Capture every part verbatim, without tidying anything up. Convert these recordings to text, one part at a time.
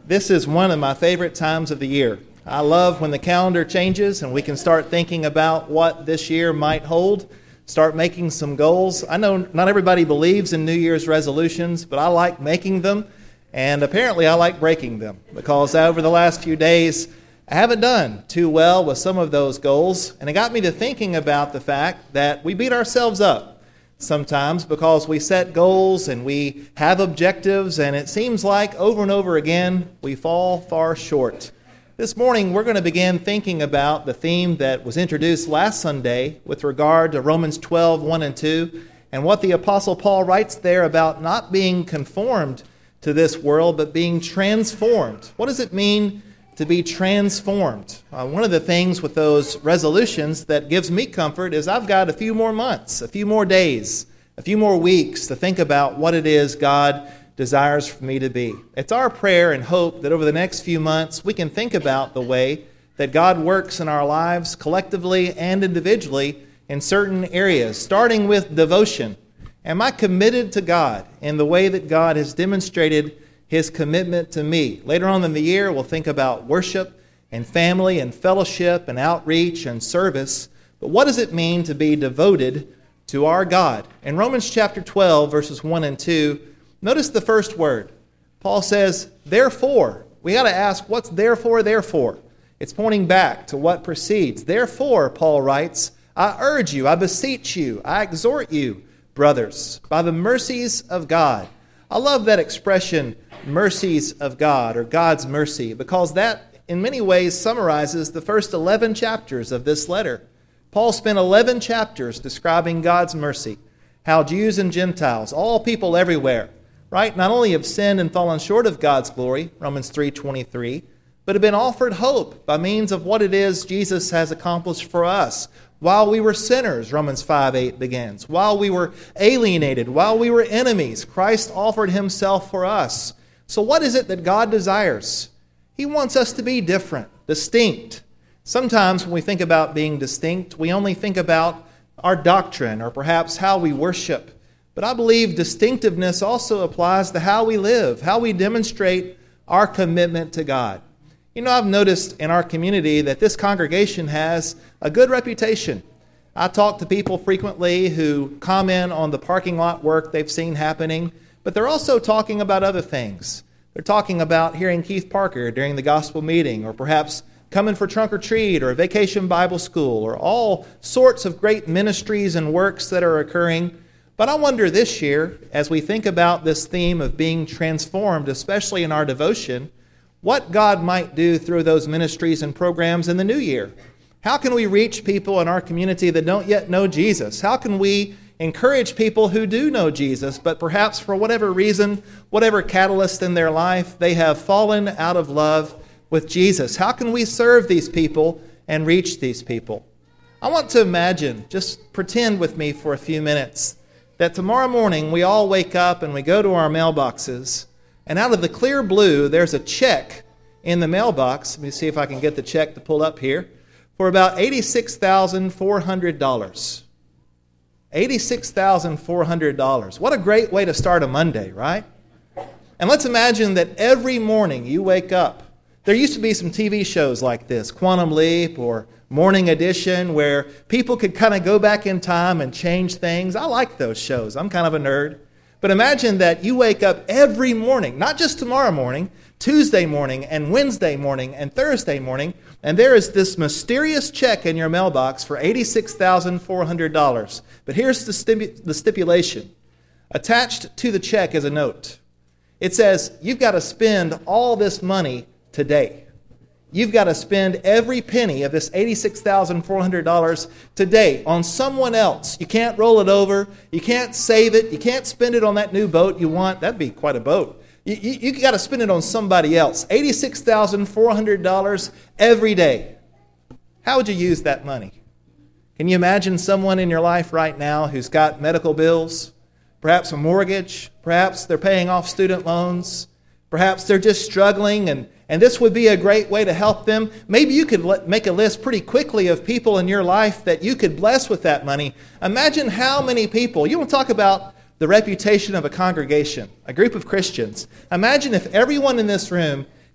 This is one of my favorite times of the year. I love when the calendar changes and we can start thinking about what this year might hold, start making some goals. I know not everybody believes in New Year's resolutions, but I like making them, and apparently I like breaking them, because over the last few days, I haven't done too well with some of those goals, and it got me to thinking about the fact that we beat ourselves up sometimes because we set goals and we have objectives, and it seems like over and over again we fall far short. This morning we're going to begin thinking about the theme that was introduced last Sunday with regard to Romans twelve, one and two, and what the Apostle Paul writes there about not being conformed to this world, but being transformed. What does it mean to be transformed? Uh, one of the things with those resolutions that gives me comfort is I've got a few more months, a few more days, a few more weeks to think about what it is God desires for me to be. It's our prayer and hope that over the next few months we can think about the way that God works in our lives collectively and individually in certain areas, starting with devotion. Am I committed to God in the way that God has demonstrated His commitment to me? Later on in the year, we'll think about worship and family and fellowship and outreach and service. But what does it mean to be devoted to our God? In Romans chapter twelve, verses one and two, notice the first word. Paul says, therefore. We got to ask, what's therefore, therefore? It's pointing back to what precedes. Therefore, Paul writes, I urge you, I beseech you, I exhort you, brothers, by the mercies of God. I love that expression, mercies of God, or God's mercy, because that in many ways summarizes the first eleven chapters of this letter. Paul spent eleven chapters describing God's mercy, how Jews and Gentiles, all people everywhere, right, not only have sinned and fallen short of God's glory, Romans three twenty-three, but have been offered hope by means of what it is Jesus has accomplished for us. While we were sinners, Romans five eight begins. While we were alienated, while we were enemies, Christ offered Himself for us. So what is it that God desires? He wants us to be different, distinct. Sometimes when we think about being distinct, we only think about our doctrine or perhaps how we worship. But I believe distinctiveness also applies to how we live, how we demonstrate our commitment to God. You know, I've noticed in our community that this congregation has a good reputation. I talk to people frequently who comment on the parking lot work they've seen happening, but they're also talking about other things. They're talking about hearing Keith Parker during the gospel meeting, or perhaps coming for trunk or treat or vacation Bible school, or all sorts of great ministries and works that are occurring. But I wonder this year, as we think about this theme of being transformed, especially in our devotion, what God might do through those ministries and programs in the new year. How can we reach people in our community that don't yet know Jesus? How can we encourage people who do know Jesus, but perhaps for whatever reason, whatever catalyst in their life, they have fallen out of love with Jesus? How can we serve these people and reach these people? I want to imagine, just pretend with me for a few minutes, that tomorrow morning we all wake up and we go to our mailboxes, and out of the clear blue, there's a check in the mailbox. Let me see if I can get the check to pull up here. For about eighty-six thousand four hundred dollars. eighty-six thousand four hundred dollars. What a great way to start a Monday, right? And let's imagine that every morning you wake up. There used to be some T V shows like this, Quantum Leap or Morning Edition, where people could kind of go back in time and change things. I like those shows. I'm kind of a nerd. But imagine that you wake up every morning, not just tomorrow morning, Tuesday morning and Wednesday morning and Thursday morning, and there is this mysterious check in your mailbox for eighty-six thousand four hundred dollars. But here's the, stipu- the stipulation. Attached to the check is a note. It says, you've got to spend all this money today. You've got to spend every penny of this eighty-six thousand four hundred dollars today on someone else. You can't roll it over. You can't save it. You can't spend it on that new boat you want. That'd be quite a boat. You, you, you got to spend it on somebody else. eighty-six thousand four hundred dollars every day. How would you use that money? Can you imagine someone in your life right now who's got medical bills, perhaps a mortgage, perhaps they're paying off student loans, perhaps they're just struggling, and And this would be a great way to help them. Maybe you could let, make a list pretty quickly of people in your life that you could bless with that money. Imagine how many people. You want to talk about the reputation of a congregation, a group of Christians. Imagine if everyone in this room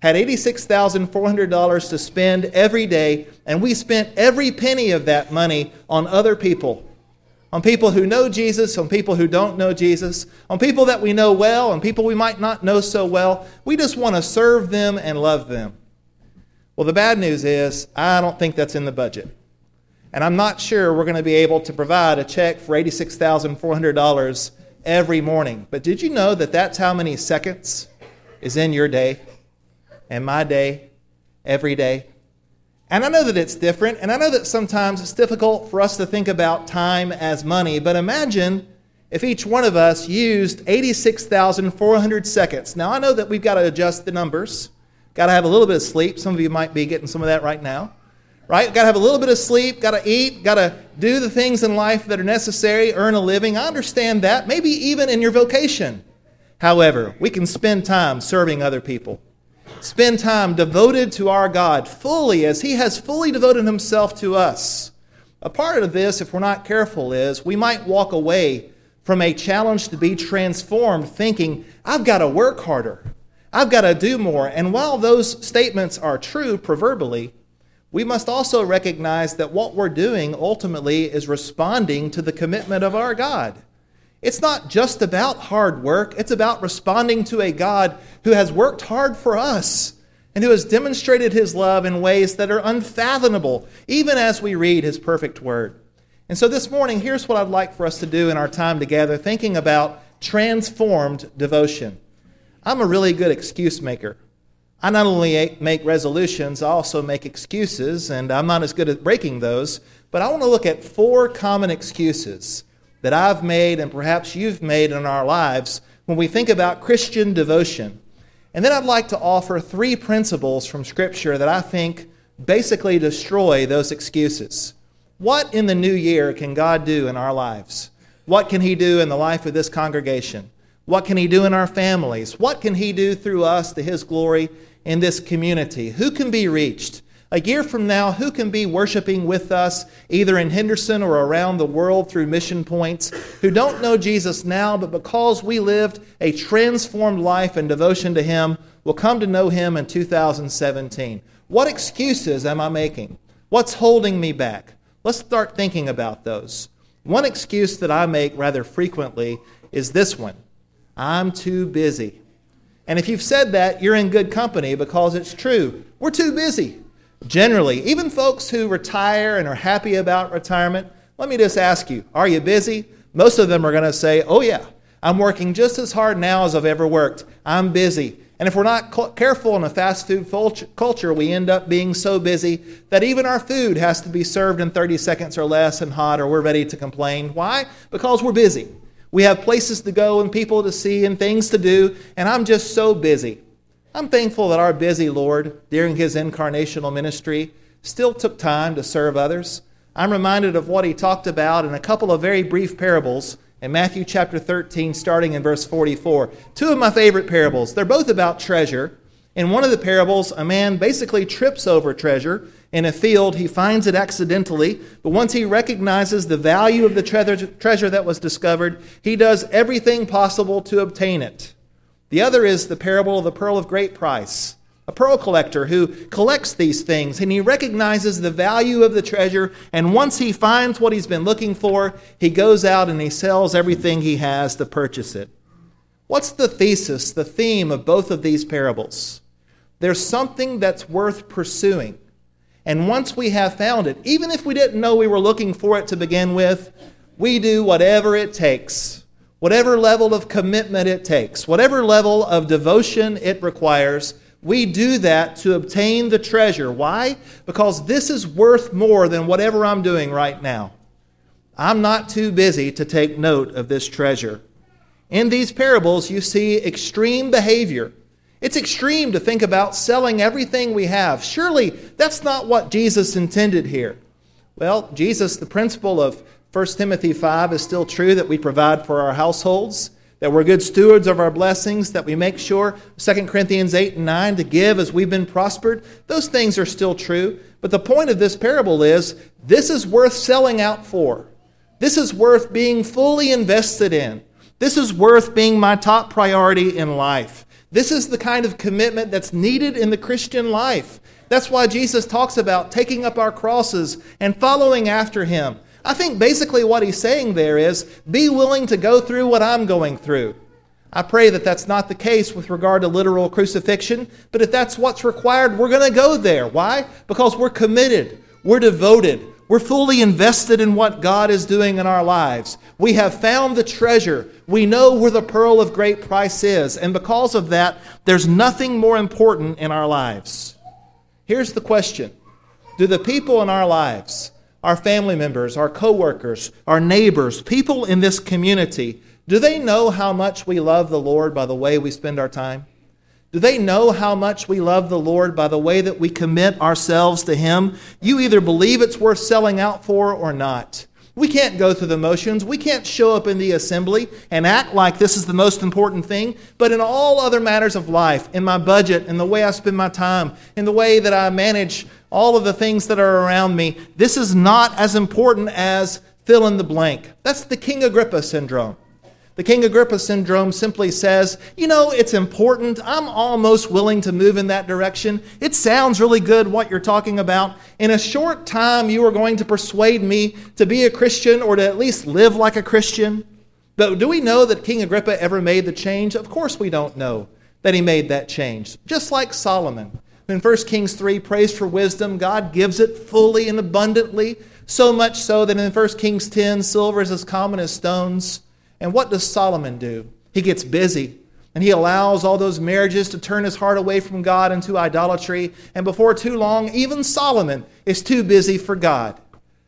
had eighty-six thousand four hundred dollars to spend every day, and we spent every penny of that money on other people. On people who know Jesus, on people who don't know Jesus, on people that we know well, and people we might not know so well. We just want to serve them and love them. Well, the bad news is, I don't think that's in the budget. And I'm not sure we're going to be able to provide a check for eighty-six thousand four hundred dollars every morning. But did you know that that's how many seconds is in your day and my day every day? And I know that it's different, and I know that sometimes it's difficult for us to think about time as money, but imagine if each one of us used eighty-six thousand four hundred seconds. Now, I know that we've got to adjust the numbers. Got to have a little bit of sleep. Some of you might be getting some of that right now. Right? Got to have a little bit of sleep, got to eat, got to do the things in life that are necessary, earn a living. I understand that, maybe even in your vocation. However, we can spend time serving other people. Spend time devoted to our God fully as He has fully devoted Himself to us. A part of this, if we're not careful, is we might walk away from a challenge to be transformed thinking, I've got to work harder. I've got to do more. And while those statements are true proverbially, we must also recognize that what we're doing ultimately is responding to the commitment of our God. It's not just about hard work. It's about responding to a God who has worked hard for us and who has demonstrated His love in ways that are unfathomable, even as we read His perfect word. And so this morning, here's what I'd like for us to do in our time together, thinking about transformed devotion. I'm a really good excuse maker. I not only make resolutions, I also make excuses, and I'm not as good at breaking those, but I want to look at four common excuses that I've made and perhaps you've made in our lives when we think about Christian devotion. And then I'd like to offer three principles from Scripture that I think basically destroy those excuses. What in the new year can God do in our lives? What can He do in the life of this congregation? What can He do in our families? What can He do through us to His glory in this community? Who can be reached? A year from now, who can be worshiping with us, either in Henderson or around the world through mission points, who don't know Jesus now, but because we lived a transformed life and devotion to Him, will come to know Him in two thousand seventeen? What excuses am I making? What's holding me back? Let's start thinking about those. One excuse that I make rather frequently is this one: I'm too busy. And if you've said that, you're in good company because it's true. We're too busy. Generally, even folks who retire and are happy about retirement, let me just ask you, are you busy? Most of them are going to say, oh yeah, I'm working just as hard now as I've ever worked. I'm busy. And if we're not careful in a fast food culture, we end up being so busy that even our food has to be served in thirty seconds or less and hot, or we're ready to complain. Why? Because we're busy. We have places to go and people to see and things to do, and I'm just so busy. I'm thankful that our busy Lord, during His incarnational ministry, still took time to serve others. I'm reminded of what He talked about in a couple of very brief parables in Matthew chapter thirteen, starting in verse forty-four. Two of my favorite parables. They're both about treasure. In one of the parables, a man basically trips over treasure in a field. He finds it accidentally, but once he recognizes the value of the treasure, treasure that was discovered, he does everything possible to obtain it. The other is the parable of the pearl of great price. A pearl collector who collects these things, and he recognizes the value of the treasure, and once he finds what he's been looking for, he goes out and he sells everything he has to purchase it. What's the thesis, the theme of both of these parables? There's something that's worth pursuing. And once we have found it, even if we didn't know we were looking for it to begin with, we do whatever it takes, whatever level of commitment it takes, whatever level of devotion it requires. We do that to obtain the treasure. Why? Because this is worth more than whatever I'm doing right now. I'm not too busy to take note of this treasure. In these parables, you see extreme behavior. It's extreme to think about selling everything we have. Surely that's not what Jesus intended here. Well, Jesus, the principle of First Timothy five is still true, that we provide for our households, that we're good stewards of our blessings, that we make sure, Second Corinthians eight and nine, to give as we've been prospered. Those things are still true. But the point of this parable is, this is worth selling out for. This is worth being fully invested in. This is worth being my top priority in life. This is the kind of commitment that's needed in the Christian life. That's why Jesus talks about taking up our crosses and following after him. I think basically what he's saying there is, be willing to go through what I'm going through. I pray that that's not the case with regard to literal crucifixion, but if that's what's required, we're going to go there. Why? Because we're committed, we're devoted, we're fully invested in what God is doing in our lives. We have found the treasure. We know where the pearl of great price is, and because of that, there's nothing more important in our lives. Here's the question. Do the people in our lives, our family members, our coworkers, our neighbors, people in this community, do they know how much we love the Lord by the way we spend our time? Do they know how much we love the Lord by the way that we commit ourselves to him? You either believe it's worth selling out for or not. We can't go through the motions. We can't show up in the assembly and act like this is the most important thing. But in all other matters of life, in my budget, in the way I spend my time, in the way that I manage all of the things that are around me, this is not as important as fill in the blank. That's the King Agrippa syndrome. The King Agrippa syndrome simply says, you know, it's important. I'm almost willing to move in that direction. It sounds really good what you're talking about. In a short time, you are going to persuade me to be a Christian or to at least live like a Christian. But do we know that King Agrippa ever made the change? Of course we don't know that he made that change. Just like Solomon. In First Kings three, prays for wisdom. God gives it fully and abundantly, so much so that in First Kings ten, silver is as common as stones. And what does Solomon do? He gets busy, and he allows all those marriages to turn his heart away from God into idolatry. And before too long, even Solomon is too busy for God.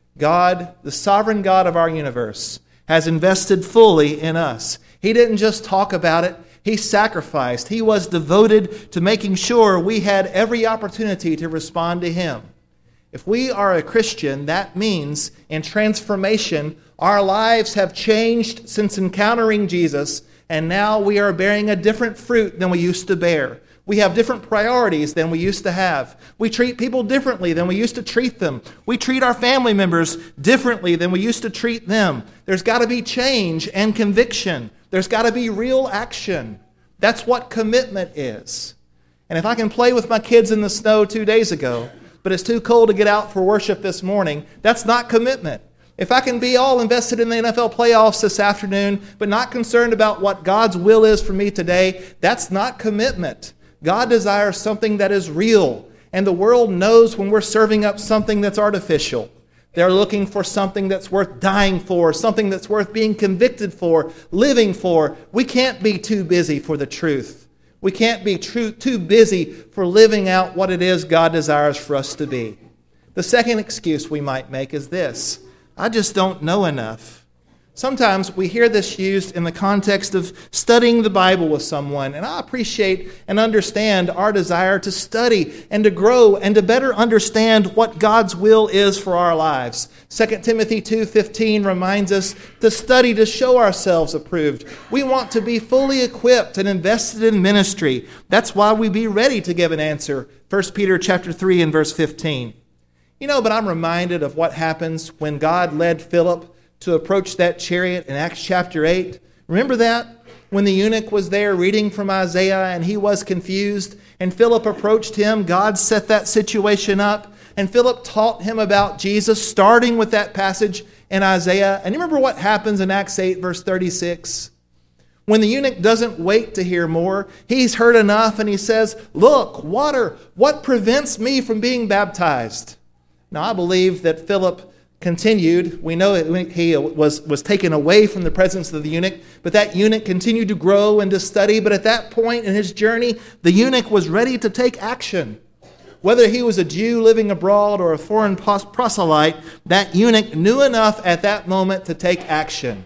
God, the sovereign God of our universe, has invested fully in us. He didn't just talk about it. He sacrificed. He was devoted to making sure we had every opportunity to respond to him. If we are a Christian, that means in transformation, our lives have changed since encountering Jesus, and now we are bearing a different fruit than we used to bear. We have different priorities than we used to have. We treat people differently than we used to treat them. We treat our family members differently than we used to treat them. There's got to be change and conviction. There's got to be real action. That's what commitment is. And if I can play with my kids in the snow two days ago, but it's too cold to get out for worship this morning, that's not commitment. If I can be all invested in the N F L playoffs this afternoon, but not concerned about what God's will is for me today, that's not commitment. God desires something that is real, and the world knows when we're serving up something that's artificial. They're looking for something that's worth dying for, something that's worth being convicted for, living for. We can't be too busy for the truth. We can't be too, too busy for living out what it is God desires for us to be. The second excuse we might make is this: I just don't know enough. Sometimes we hear this used in the context of studying the Bible with someone, and I appreciate and understand our desire to study and to grow and to better understand what God's will is for our lives. Second Timothy two fifteen reminds us to study to show ourselves approved. We want to be fully equipped and invested in ministry. That's why we be ready to give an answer. First Peter chapter three and verse fifteen. You know, but I'm reminded of what happens when God led Philip to approach that chariot in Acts chapter eight. Remember that? When the eunuch was there reading from Isaiah and he was confused, and Philip approached him, God set that situation up, and Philip taught him about Jesus, starting with that passage in Isaiah. And you remember what happens in Acts eight, verse thirty-six? When the eunuch doesn't wait to hear more, he's heard enough and he says, "Look, water, what prevents me from being baptized?" Now, I believe that Philip continued. We know that he was, was taken away from the presence of the eunuch, but that eunuch continued to grow and to study. But at that point in his journey, the eunuch was ready to take action. Whether he was a Jew living abroad or a foreign proselyte, that eunuch knew enough at that moment to take action.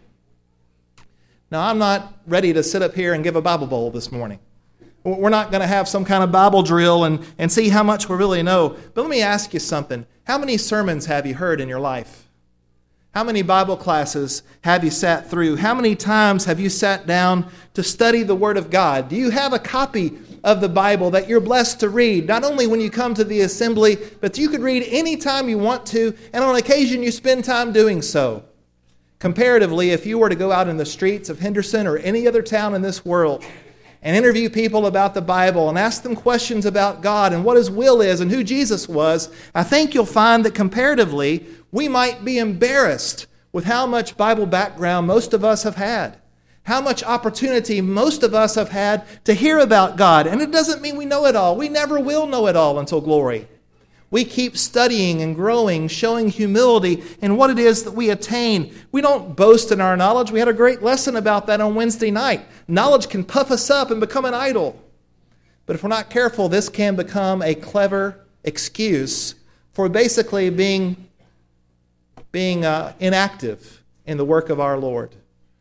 Now, I'm not ready to sit up here and give a Bible bowl this morning. We're not going to have some kind of Bible drill and, and see how much we really know. But let me ask you something. How many sermons have you heard in your life? How many Bible classes have you sat through? How many times have you sat down to study the Word of God? Do you have a copy of the Bible that you're blessed to read, not only when you come to the assembly, but you could read any time you want to, and on occasion you spend time doing so? Comparatively, if you were to go out in the streets of Henderson or any other town in this world, and interview people about the Bible and ask them questions about God and what His will is and who Jesus was, I think you'll find that comparatively, we might be embarrassed with how much Bible background most of us have had, how much opportunity most of us have had to hear about God. And it doesn't mean we know it all. We never will know it all until glory. We keep studying and growing, showing humility in what it is that we attain. We don't boast in our knowledge. We had a great lesson about that on Wednesday night. Knowledge can puff us up and become an idol. But if we're not careful, this can become a clever excuse for basically being, being uh, inactive in the work of our Lord.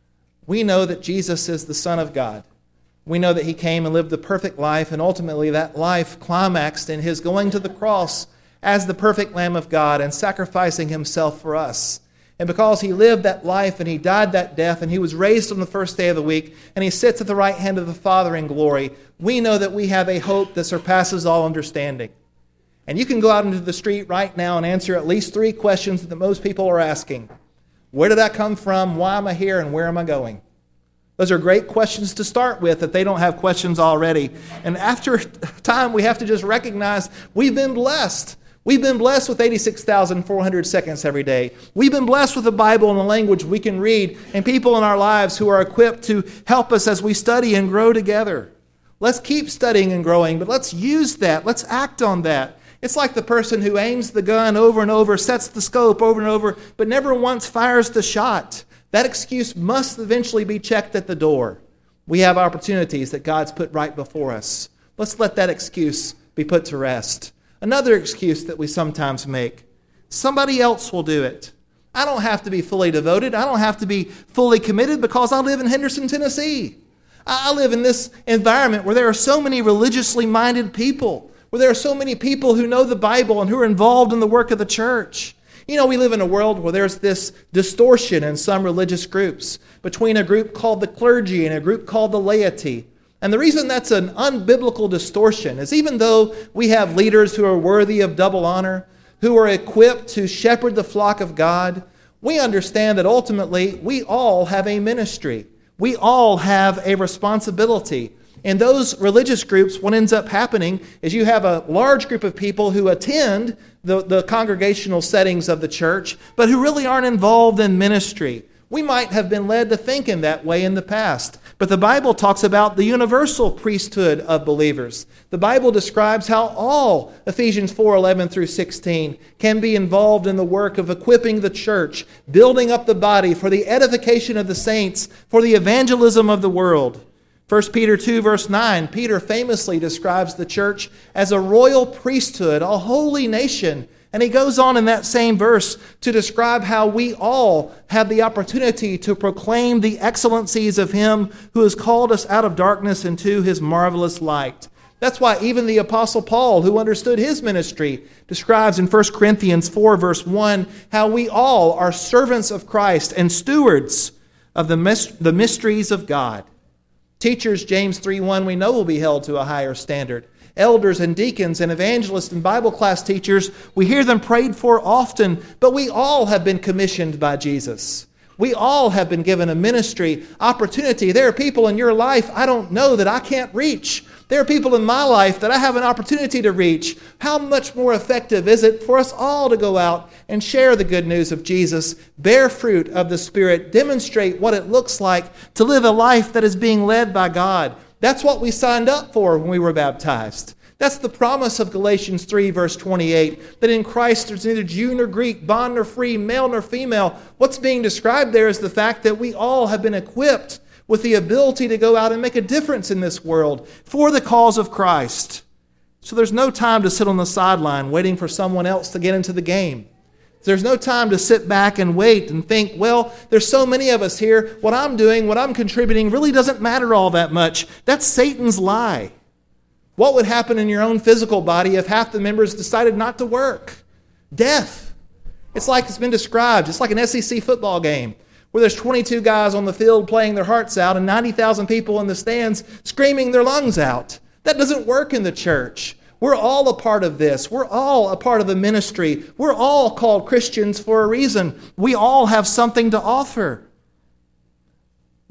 We know that Jesus is the Son of God. We know that He came and lived the perfect life, and ultimately that life climaxed in His going to the cross as the perfect Lamb of God and sacrificing Himself for us. And because He lived that life and He died that death and He was raised on the first day of the week and He sits at the right hand of the Father in glory, we know that we have a hope that surpasses all understanding. And you can go out into the street right now and answer at least three questions that most people are asking. Where did I come from? Why am I here? And where am I going? Those are great questions to start with if they don't have questions already. And after time, we have to just recognize we've been blessed. We've been blessed with eighty-six thousand four hundred seconds every day. We've been blessed with the Bible and the language we can read and people in our lives who are equipped to help us as we study and grow together. Let's keep studying and growing, but let's use that. Let's act on that. It's like the person who aims the gun over and over, sets the scope over and over, but never once fires the shot. That excuse must eventually be checked at the door. We have opportunities that God's put right before us. Let's let that excuse be put to rest. Another excuse that we sometimes make, somebody else will do it. I don't have to be fully devoted. I don't have to be fully committed because I live in Henderson, Tennessee. I live in this environment where there are so many religiously minded people, where there are so many people who know the Bible and who are involved in the work of the church. You know, we live in a world where there's this distortion in some religious groups between a group called the clergy and a group called the laity. And the reason that's an unbiblical distortion is even though we have leaders who are worthy of double honor, who are equipped to shepherd the flock of God, we understand that ultimately we all have a ministry. We all have a responsibility. In those religious groups, what ends up happening is you have a large group of people who attend the, the congregational settings of the church, but who really aren't involved in ministry. We might have been led to think in that way in the past, but the Bible talks about the universal priesthood of believers. The Bible describes how all, Ephesians four eleven through sixteen, can be involved in the work of equipping the church, building up the body for the edification of the saints, for the evangelism of the world. First Peter two, verse nine, Peter famously describes the church as a royal priesthood, a holy nation. And he goes on in that same verse to describe how we all have the opportunity to proclaim the excellencies of Him who has called us out of darkness into His marvelous light. That's why even the Apostle Paul, who understood his ministry, describes in First Corinthians four, verse one, how we all are servants of Christ and stewards of the mysteries of God. Teachers, James three one, we know will be held to a higher standard. Elders and deacons and evangelists and Bible class teachers, we hear them prayed for often, but we all have been commissioned by Jesus. We all have been given a ministry opportunity. There are people in your life I don't know that I can't reach. There are people in my life that I have an opportunity to reach. How much more effective is it for us all to go out and share the good news of Jesus, bear fruit of the Spirit, demonstrate what it looks like to live a life that is being led by God? That's what we signed up for when we were baptized. That's the promise of Galatians three, verse twenty-eight, that in Christ there's neither Jew nor Greek, bond nor free, male nor female. What's being described there is the fact that we all have been equipped with the ability to go out and make a difference in this world for the cause of Christ. So there's no time to sit on the sideline waiting for someone else to get into the game. There's no time to sit back and wait and think, well, there's so many of us here. What I'm doing, what I'm contributing really doesn't matter all that much. That's Satan's lie. What would happen in your own physical body if half the members decided not to work? Death. It's like it's been described. It's like an S E C football game where there's twenty-two guys on the field playing their hearts out and ninety thousand people in the stands screaming their lungs out. That doesn't work in the church. We're all a part of this. We're all a part of the ministry. We're all called Christians for a reason. We all have something to offer.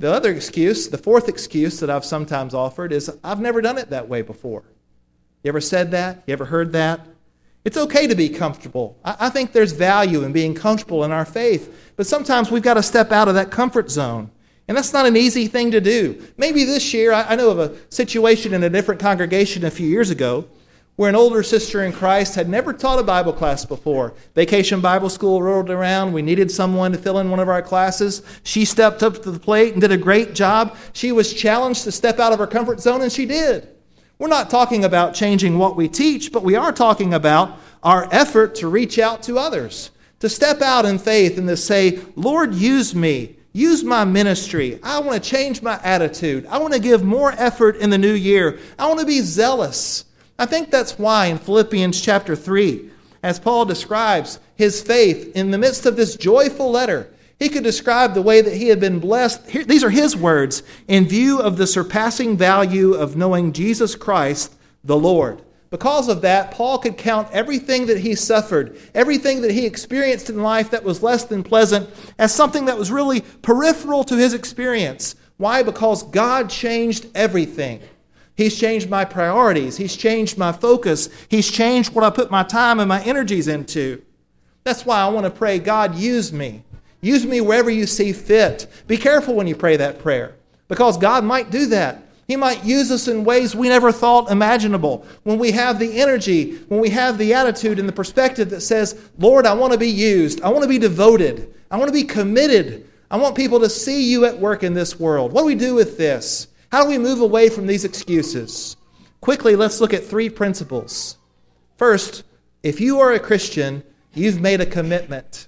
The other excuse, the fourth excuse that I've sometimes offered is, I've never done it that way before. You ever said that? You ever heard that? It's okay to be comfortable. I, I think there's value in being comfortable in our faith, but sometimes we've got to step out of that comfort zone. And that's not an easy thing to do. Maybe this year, I, I know of a situation in a different congregation a few years ago where an older sister in Christ had never taught a Bible class before. Vacation Bible School rolled around. We needed someone to fill in one of our classes. She stepped up to the plate and did a great job. She was challenged to step out of her comfort zone, and she did. We're not talking about changing what we teach, but we are talking about our effort to reach out to others, to step out in faith and to say, Lord, use me. Use my ministry. I want to change my attitude. I want to give more effort in the new year. I want to be zealous. I think that's why in Philippians chapter three, as Paul describes his faith in the midst of this joyful letter, he could describe the way that he had been blessed. Here, these are his words, in view of the surpassing value of knowing Jesus Christ, the Lord. Because of that, Paul could count everything that he suffered, everything that he experienced in life that was less than pleasant, as something that was really peripheral to his experience. Why? Because God changed everything. He's changed my priorities. He's changed my focus. He's changed what I put my time and my energies into. That's why I want to pray, God, use me. Use me wherever you see fit. Be careful when you pray that prayer, because God might do that. He might use us in ways we never thought imaginable. When we have the energy, when we have the attitude and the perspective that says, Lord, I want to be used. I want to be devoted. I want to be committed. I want people to see you at work in this world. What do we do with this? How do we move away from these excuses? Quickly, let's look at three principles. First, if you are a Christian, you've made a commitment.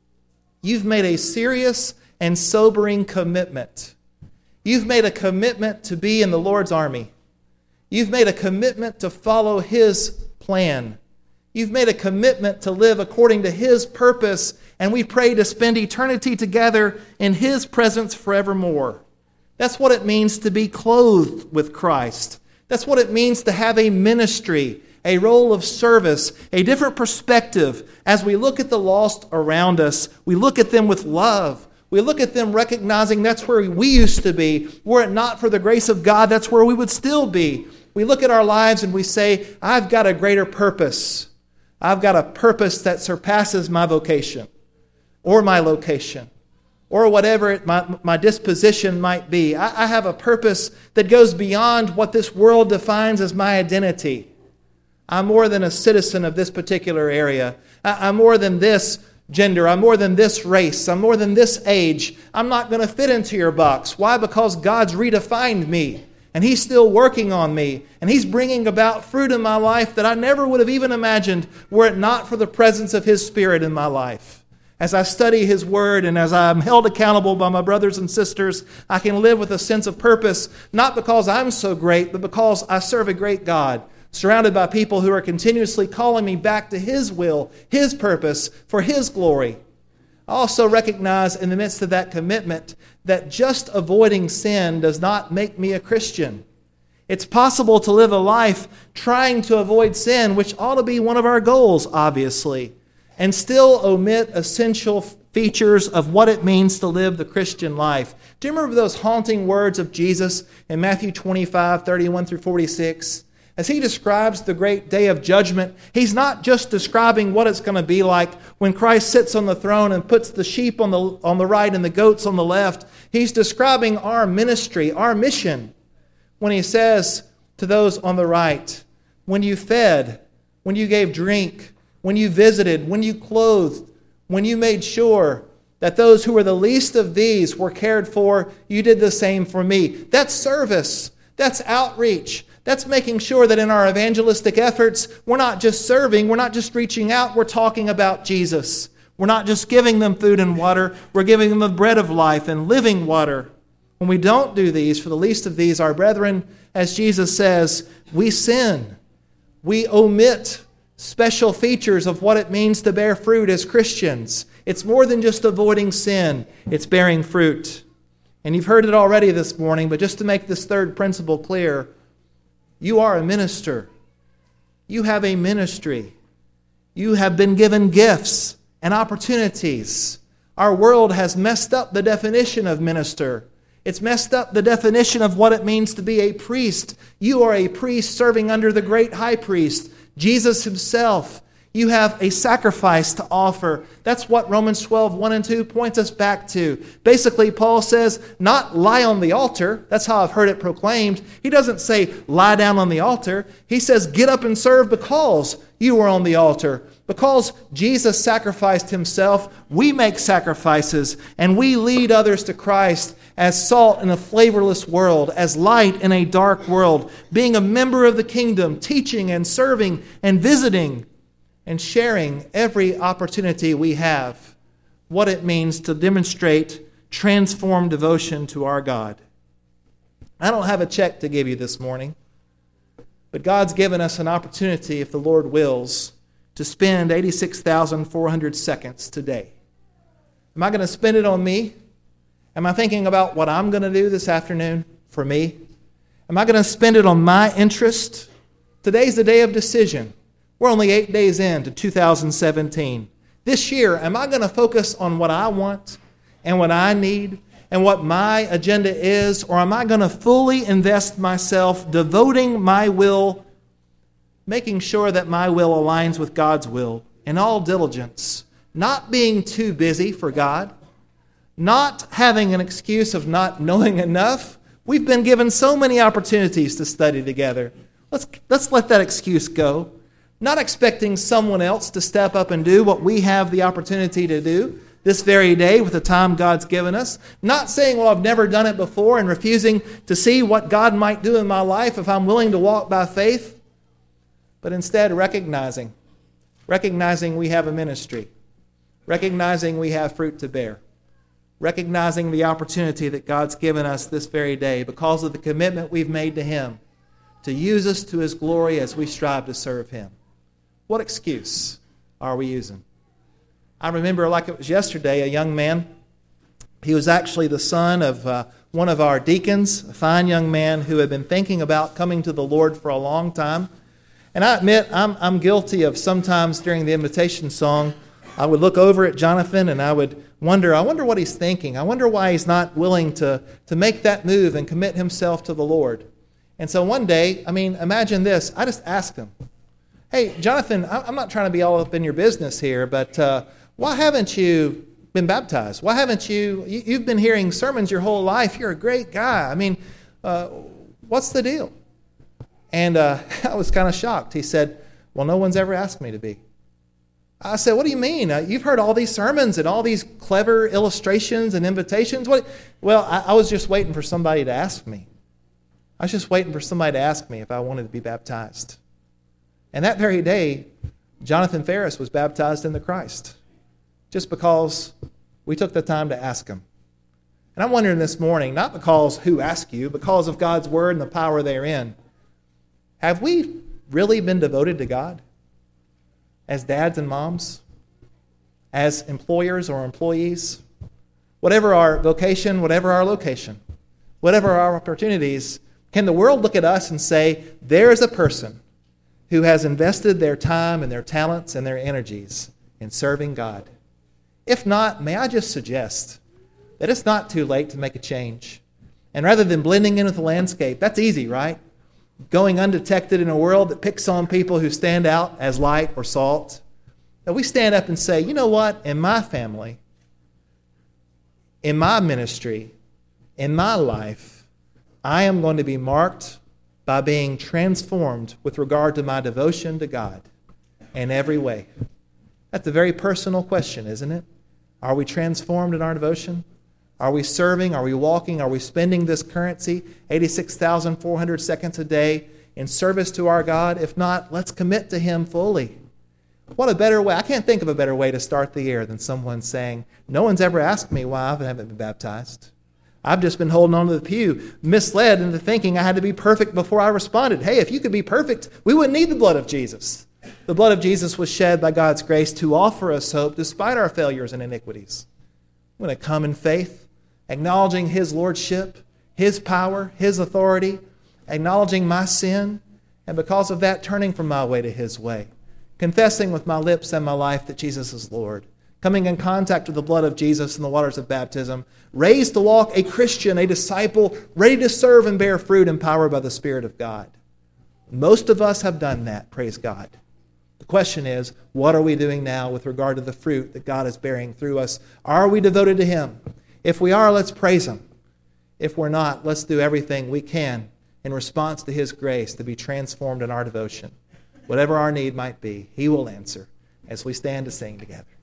You've made a serious and sobering commitment. You've made a commitment to be in the Lord's army. You've made a commitment to follow His plan. You've made a commitment to live according to His purpose, and we pray to spend eternity together in His presence forevermore. That's what it means to be clothed with Christ. That's what it means to have a ministry, a role of service, a different perspective. As we look at the lost around us, we look at them with love. We look at them recognizing that's where we used to be. Were it not for the grace of God, that's where we would still be. We look at our lives and we say, I've got a greater purpose. I've got a purpose that surpasses my vocation or my location, or whatever it, my, my disposition might be. I, I have a purpose that goes beyond what this world defines as my identity. I'm more than a citizen of this particular area. I, I'm more than this gender. I'm more than this race. I'm more than this age. I'm not going to fit into your box. Why? Because God's redefined me, and He's still working on me, and He's bringing about fruit in my life that I never would have even imagined were it not for the presence of His Spirit in my life. As I study His Word and as I'm held accountable by my brothers and sisters, I can live with a sense of purpose, not because I'm so great, but because I serve a great God, surrounded by people who are continuously calling me back to His will, His purpose, for His glory. I also recognize in the midst of that commitment that just avoiding sin does not make me a Christian. It's possible to live a life trying to avoid sin, which ought to be one of our goals, obviously, and still omit essential features of what it means to live the Christian life. Do you remember those haunting words of Jesus in Matthew twenty-five, thirty-one through forty-six? As He describes the great day of judgment, He's not just describing what it's going to be like when Christ sits on the throne and puts the sheep on the, on the right and the goats on the left. He's describing our ministry, our mission, when He says to those on the right, when you fed, when you gave drink, when you visited, when you clothed, when you made sure that those who were the least of these were cared for, you did the same for me. That's service. That's outreach. That's making sure that in our evangelistic efforts, we're not just serving, we're not just reaching out, we're talking about Jesus. We're not just giving them food and water, we're giving them the bread of life and living water. When we don't do these for the least of these, our brethren, as Jesus says, we sin. We omit special features of what it means to bear fruit as Christians. It's more than just avoiding sin. It's bearing fruit. And you've heard it already this morning, but just to make this third principle clear, you are a minister. You have a ministry. You have been given gifts and opportunities. Our world has messed up the definition of minister. It's messed up the definition of what it means to be a priest. You are a priest serving under the great high priest, Jesus himself. You have a sacrifice to offer. That's what Romans twelve, one and two points us back to. Basically, Paul says, not lie on the altar. That's how I've heard it proclaimed. He doesn't say lie down on the altar. He says get up and serve because you were on the altar. Because Jesus sacrificed himself, we make sacrifices and we lead others to Christ as salt in a flavorless world, as light in a dark world, being a member of the kingdom, teaching and serving and visiting and sharing every opportunity we have, what it means to demonstrate transformed devotion to our God. I don't have a check to give you this morning, but God's given us an opportunity, if the Lord wills, to spend eighty-six thousand four hundred seconds today. Am I going to spend it on me? Am I thinking about what I'm going to do this afternoon for me? Am I going to spend it on my interest? Today's the day of decision. We're only eight days into two thousand seventeen. This year, am I going to focus on what I want and what I need and what my agenda is, or am I going to fully invest myself, devoting my will, making sure that my will aligns with God's will in all diligence, not being too busy for God, not having an excuse of not knowing enough? We've been given so many opportunities to study together. Let's, let's let that excuse go. Not expecting someone else to step up and do what we have the opportunity to do this very day with the time God's given us. Not saying, well, I've never done it before, and refusing to see what God might do in my life if I'm willing to walk by faith. But instead recognizing, recognizing we have a ministry, recognizing we have fruit to bear, recognizing the opportunity that God's given us this very day because of the commitment we've made to Him to use us to His glory as we strive to serve Him. What excuse are we using? I remember like it was yesterday, a young man. He was actually the son of uh, one of our deacons, a fine young man who had been thinking about coming to the Lord for a long time. And I admit, I'm, I'm guilty of sometimes during the invitation song, I would look over at Jonathan and I would wonder, I wonder what he's thinking. I wonder why he's not willing to, to make that move and commit himself to the Lord. And so one day, I mean, imagine this. I just asked him, hey, Jonathan, I'm not trying to be all up in your business here, but uh, why haven't you been baptized? Why haven't you, you, you've been hearing sermons your whole life. You're a great guy. I mean, uh, what's the deal? And uh, I was kind of shocked. He said, well, no one's ever asked me to be. I said, what do you mean? Uh, you've heard all these sermons and all these clever illustrations and invitations. What? Well, I, I was just waiting for somebody to ask me. I was just waiting for somebody to ask me if I wanted to be baptized. And that very day, Jonathan Ferris was baptized in the Christ, just because we took the time to ask him. And I'm wondering this morning, not because who asked you, because of God's word and the power therein, have we really been devoted to God as dads and moms, as employers or employees? Whatever our vocation, whatever our location, whatever our opportunities, can the world look at us and say, there's a person who has invested their time and their talents and their energies in serving God? If not, may I just suggest that it's not too late to make a change. And rather than blending in with the landscape, that's easy, right? Going undetected in a world that picks on people who stand out as light or salt, that we stand up and say, you know what, in my family, in my ministry, in my life, I am going to be marked by being transformed with regard to my devotion to God in every way. That's a very personal question, isn't it? Are we transformed in our devotion? Are we serving? Are we walking? Are we spending this currency, eighty-six thousand four hundred seconds a day, in service to our God? If not, let's commit to Him fully. What a better way. I can't think of a better way to start the year than someone saying, no one's ever asked me why I haven't been baptized. I've just been holding on to the pew, misled into thinking I had to be perfect before I responded. Hey, if you could be perfect, we wouldn't need the blood of Jesus. The blood of Jesus was shed by God's grace to offer us hope despite our failures and iniquities. I'm going to come in faith, acknowledging His lordship, His power, His authority, acknowledging my sin, and because of that, turning from my way to His way, confessing with my lips and my life that Jesus is Lord, coming in contact with the blood of Jesus in the waters of baptism, raised to walk a Christian, a disciple, ready to serve and bear fruit, empowered by the Spirit of God. Most of us have done that, praise God. The question is, what are we doing now with regard to the fruit that God is bearing through us? Are we devoted to Him? If we are, let's praise Him. If we're not, let's do everything we can in response to His grace to be transformed in our devotion. Whatever our need might be, He will answer as we stand to sing together.